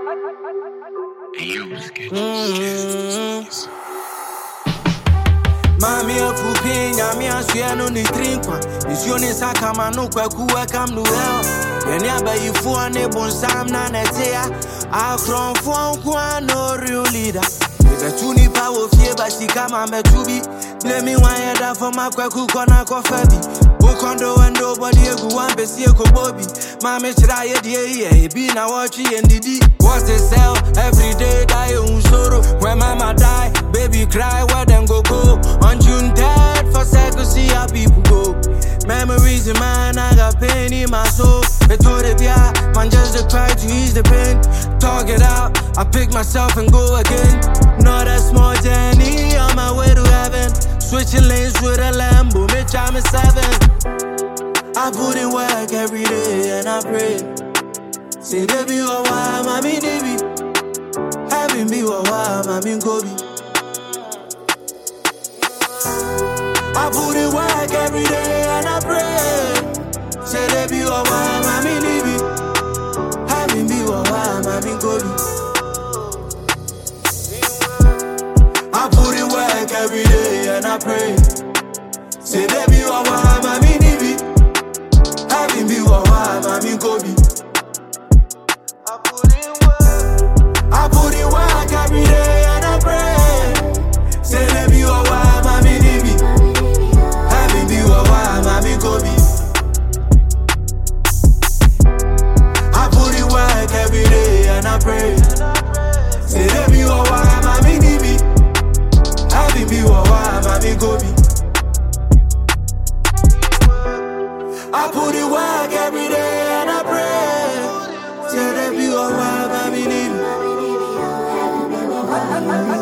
Mami a fupinha, minha suia no ni trinqua. Isione sakama no kwaku welcome no hell. Yeni abayi fo ne bonsam na netea. Akron fo kwa no real leader. The tuni power fie but she come and be blame me one head for my kwaku kona kofabi. Kondo and nobody who want to see a Bobby. Mammy try it, yeah, be now watching and did what's the sell every day, die on sorrow. When mama die, baby cry, where them go. On June 3rd, for seconds, see how people go. Memories in mine, I got pain in my soul. They told it, yeah, man, just to try to ease the pain. Talk it out, I pick myself and go again. Not a small journey on my way to heaven. Switching lanes with a Lambo, bitch, I'm a 7. I put in work every day and I pray. Say they be a while, mommy, they be. Having be a while, mommy, Kobe. I put in work every day and I pray. Say they be a while, mommy, they be. Having be a while, mommy, Kobe. I put in work every day and I pray. Say they be a while, mommy, they be. Having be a while, mommy, Kobe. I put in work every day and I pray. Say they be a while, mommy, they be. Having be a while, mommy, Kobe. I put in work every day and I pray. Say they be a while, mommy, they be. Having be a while, mommy, Kobe. I put in work every day and I pray. Say that be a while, mommy, need me.